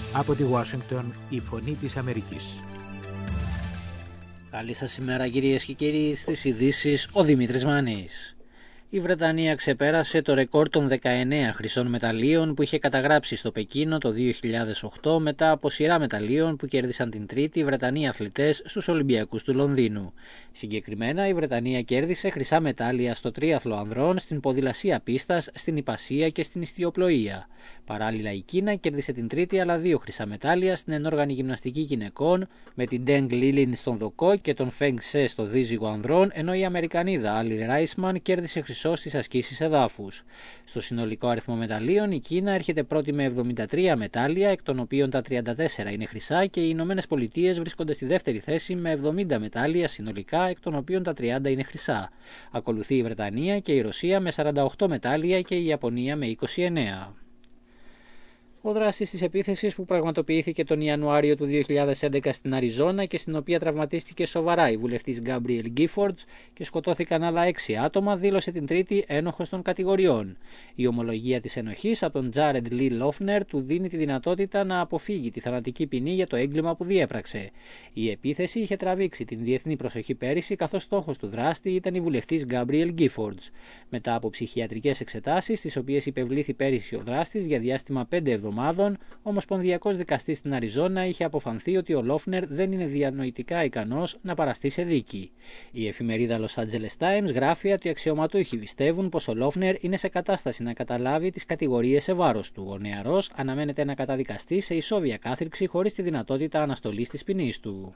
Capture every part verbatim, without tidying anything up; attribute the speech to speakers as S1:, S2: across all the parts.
S1: Από τη Ουάσιγκτον, η φωνή της Αμερικής.
S2: Καλή σας ημέρα κυρίες και κύριοι, στις ειδήσεις ο Δημήτρης Μάνης. Η Βρετανία ξεπέρασε το ρεκόρ των δεκαεννέα χρυσών μεταλλίων που είχε καταγράψει στο Πεκίνο το δύο χιλιάδες οκτώ μετά από σειρά μεταλλίων που κέρδισαν την τρίτη οι Βρετανοί αθλητές στους Ολυμπιακούς του Λονδίνου. Συγκεκριμένα η Βρετανία κέρδισε χρυσά μετάλλια στο τρίαθλο ανδρών, στην ποδηλασία πίστας, στην ιππασία και στην ιστιοπλοεία. Παράλληλα η Κίνα κέρδισε την τρίτη αλλά δύο χρυσά μετάλλια στην ενόργανη γυμναστική γυναικών με την Deng Lilin στον δοκό και τον Feng Se στο δίζυγο ανδρών, ενώ η Αμερικανίδα Άλλη Ράισμαν κέρδισε χρυσό στις ασκήσεις εδάφους. Στο συνολικό αριθμό μεταλλίων, η Κίνα έρχεται πρώτη με εβδομήντα τρία μετάλλια, εκ των οποίων τα τριάντα τέσσερα είναι χρυσά, και οι Ηνωμένες Πολιτείες βρίσκονται στη δεύτερη θέση με εβδομήντα μετάλλια συνολικά, εκ των οποίων τα τριάντα είναι χρυσά. Ακολουθεί η Βρετανία και η Ρωσία με σαράντα οκτώ μετάλλια και η Ιαπωνία με είκοσι εννέα. Ο δράστης της επίθεσης που πραγματοποιήθηκε τον Ιανουάριο του δύο χιλιάδες έντεκα στην Αριζόνα και στην οποία τραυματίστηκε σοβαρά η βουλευτής Γκάμπριελ Γκίφορντς και σκοτώθηκαν άλλα έξι άτομα, δήλωσε την Τρίτη ένοχος των κατηγοριών. Η ομολογία της ενοχής από τον Τζάρεντ Λι Λόφνερ του δίνει τη δυνατότητα να αποφύγει τη θανατική ποινή για το έγκλημα που διέπραξε. Η επίθεση είχε τραβήξει την διεθνή προσοχή πέρυσι, καθώς στόχος του δράστη ήταν η βουλευτής Γκάμπριελ Γκίφορντς. Μετά από ψυχιατρικές εξετάσεις, τις οποίες υπευλήθη πέρυσι ο δράστης για διάστημα πέντε εβδομάδων, ο Ομοσπονδιακός Δικαστής στην Αριζόνα είχε αποφανθεί ότι ο Λόφνερ δεν είναι διανοητικά ικανός να παραστεί σε δίκη. Η εφημερίδα Los Angeles Times γράφει ότι οι αξιωματούχοι πιστεύουν πως ο Λόφνερ είναι σε κατάσταση να καταλάβει τις κατηγορίες σε βάρος του. Ο νεαρός αναμένεται να καταδικαστεί σε ισόβια κάθριξη χωρίς τη δυνατότητα αναστολής της ποινής του.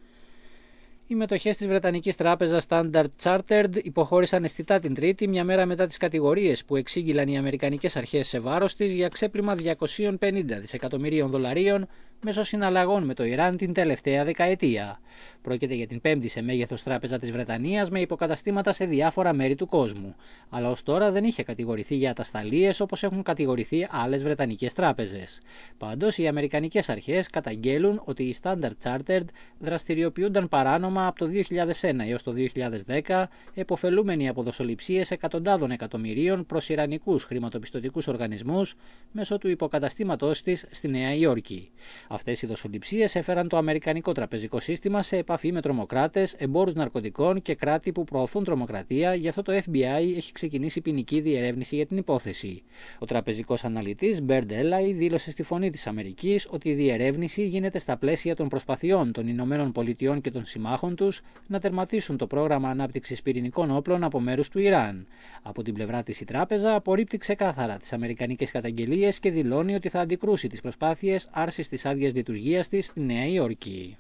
S2: Οι μετοχές της Βρετανικής τράπεζας Standard Chartered υποχώρησαν αισθητά την Τρίτη, μια μέρα μετά τις κατηγορίες που εξήγηλαν οι αμερικανικές αρχές σε βάρος της για ξέπλυμα διακόσια πενήντα δισεκατομμυρίων δολαρίων μέσω συναλλαγών με το Ιράν την τελευταία δεκαετία. Πρόκειται για την πέμπτη σε μέγεθος τράπεζα της Βρετανίας με υποκαταστήματα σε διάφορα μέρη του κόσμου. Αλλά ως τώρα δεν είχε κατηγορηθεί για ατασταλίες όπως έχουν κατηγορηθεί άλλες βρετανικές τράπεζες. Πάντως, οι αμερικανικές αρχές καταγγέλουν ότι οι Standard Chartered δραστηριοποιούνταν παράνομα από το δύο χιλιάδες ένα έως το δύο χιλιάδες δέκα, εποφελούμενοι από δοσοληψίες εκατοντάδων εκατομμυρίων προς ιρανικούς χρηματοπιστωτικούς οργανισμούς μέσω του υποκαταστήματός της στη Νέα Υόρκη. Αυτές οι δοσοληψίες έφεραν το αμερικανικό τραπεζικό σύστημα σε επαφή με τρομοκράτες, εμπόρους ναρκωτικών και κράτη που προωθούν τρομοκρατία, γι' αυτό το Εφ Μπι Άι έχει ξεκινήσει ποινική διερεύνηση για την υπόθεση. Ο τραπεζικός αναλυτής Μπέρντ Έλαϊ δήλωσε στη Φωνή της Αμερικής ότι η διερεύνηση γίνεται στα πλαίσια των προσπαθειών των Ηνωμένων Πολιτειών και των συμμάχων τους να τερματίσουν το πρόγραμμα ανάπτυξης πυρηνικών όπλων από μέρους του Ιράν. Από την πλευρά της η τράπεζα απορρίπτει ξεκάθαρα τις αμερικανικές καταγγελίες και δηλώνει ότι θα αντικρούσει τις προσπάθειες άρσης της άδειας λειτουργίας της στη Νέα Υόρκη.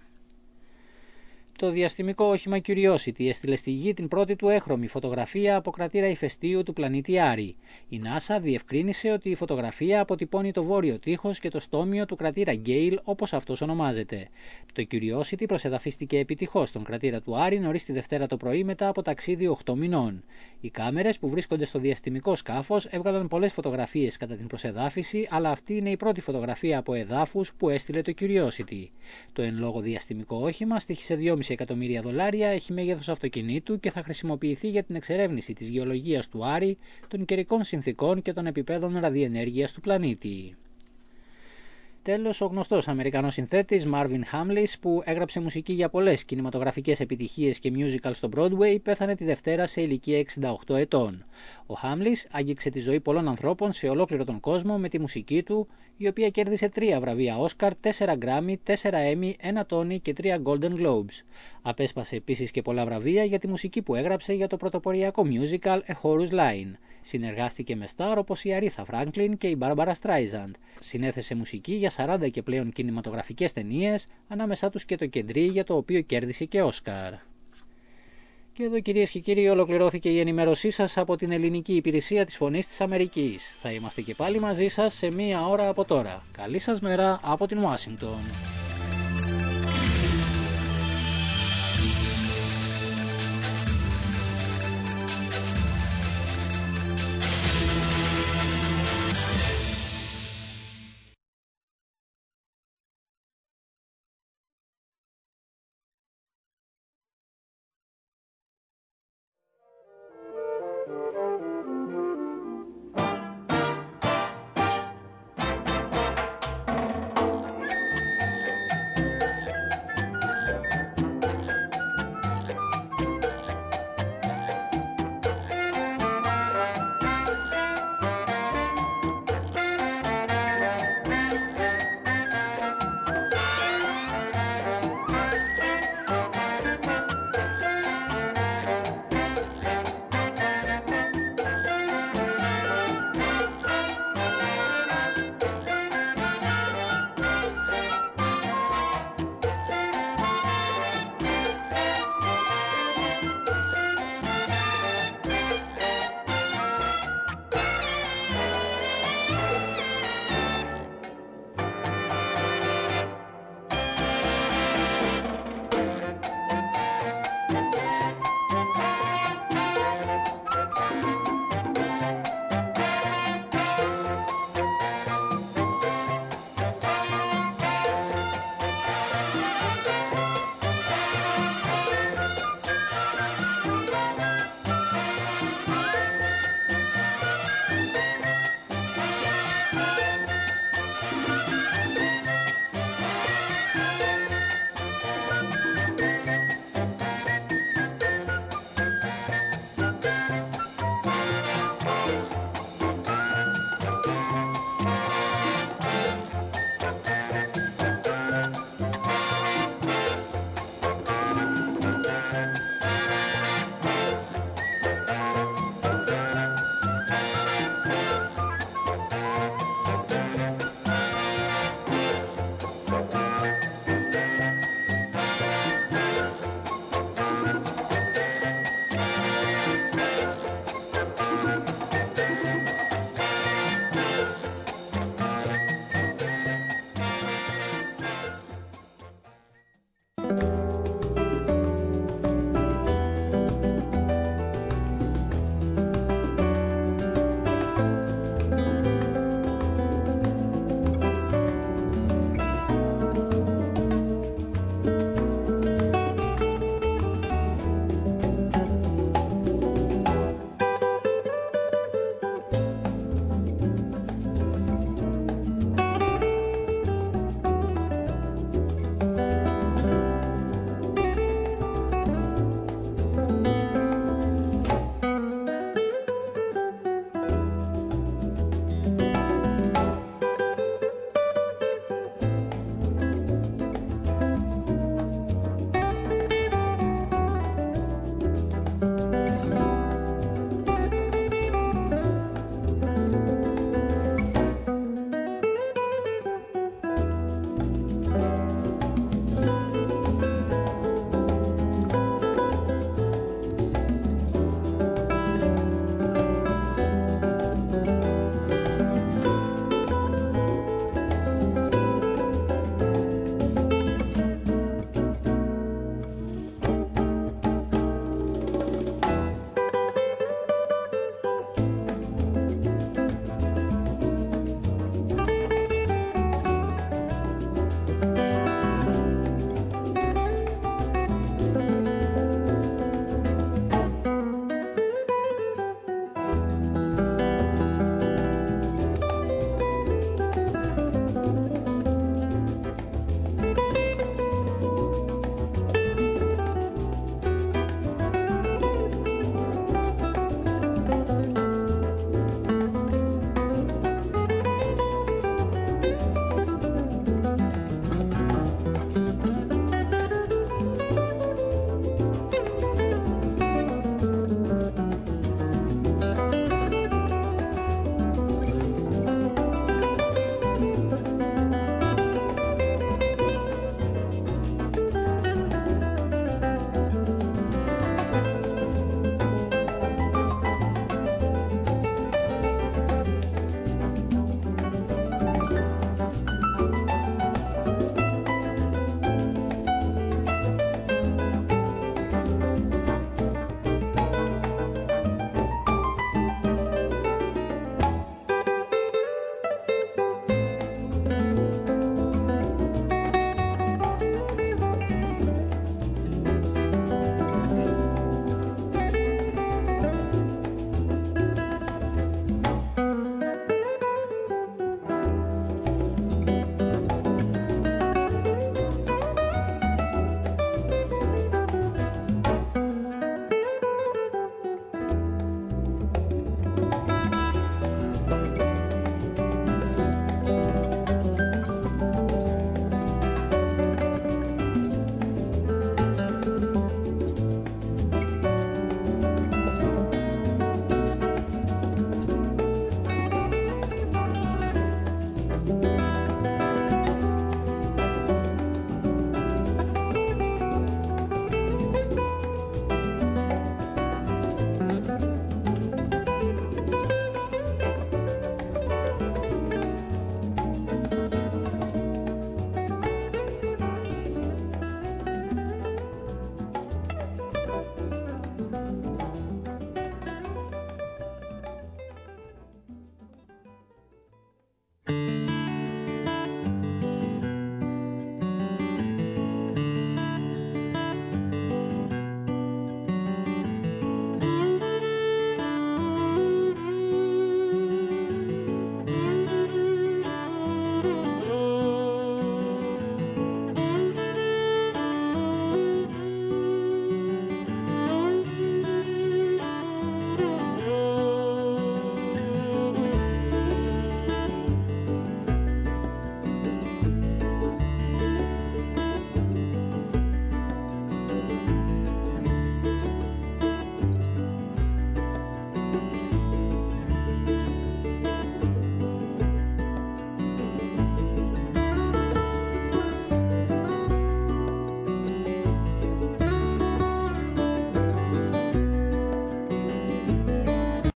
S2: Το διαστημικό όχημα Curiosity έστειλε στη Γη την πρώτη του έχρωμη φωτογραφία από κρατήρα ηφαιστείου του πλανήτη Άρη. Η NASA διευκρίνησε ότι η φωτογραφία αποτυπώνει το βόρειο τείχος και το στόμιο του κρατήρα Γκέιλ, όπως αυτός ονομάζεται. Το Curiosity προσεδαφίστηκε επιτυχώς στον κρατήρα του Άρη νωρίς τη Δευτέρα το πρωί μετά από ταξίδι οκτώ μηνών. Οι κάμερες που βρίσκονται στο διαστημικό σκάφος έβγαλαν πολλές φωτογραφίες κατά την προσεδάφιση, αλλά αυτή είναι η πρώτη φωτογραφία από εδάφους που έστειλε το Curiosity. Το εν λόγω διαστημικό όχημα στοίχησε δυόμισι εκατομμύρια δολάρια, έχει μέγεθος αυτοκινήτου και θα χρησιμοποιηθεί για την εξερεύνηση της γεωλογίας του Άρη, των καιρικών συνθηκών και των επιπέδων ραδιενέργειας του πλανήτη. Τέλος, ο γνωστός Αμερικανός συνθέτης Marvin Hamlisch, που έγραψε μουσική για πολλές κινηματογραφικές επιτυχίες και musical στο Broadway, πέθανε τη Δευτέρα σε ηλικία εξήντα οκτώ ετών. Ο Hamlisch άγγιξε τη ζωή πολλών ανθρώπων σε ολόκληρο τον κόσμο με τη μουσική του, η οποία κέρδισε τρία βραβεία Όσκαρ, τέσσερα Grammy, τέσσερα Emmy, ένα Tony και τρία Golden Globes. Απέσπασε επίσης και πολλά βραβεία για τη μουσική που έγραψε για το πρωτοποριακό musical A Chorus Line. Συνεργάστηκε με στάρ όπως η Αρίθα Φράγκλιν και η Μπάρμπαρα Στράιζαντ. Συνέθεσε μουσική για σαράντα και πλέον κινηματογραφικές ταινίες, ανάμεσά τους και το Κεντρί, για το οποίο κέρδισε και Όσκαρ. Και εδώ, κυρίες και κύριοι, ολοκληρώθηκε η ενημέρωσή σας από την ελληνική υπηρεσία της Φωνής της Αμερικής. Θα είμαστε και πάλι μαζί σας σε μία ώρα από τώρα. Καλή σας μέρα από την Ουάσιγκτον.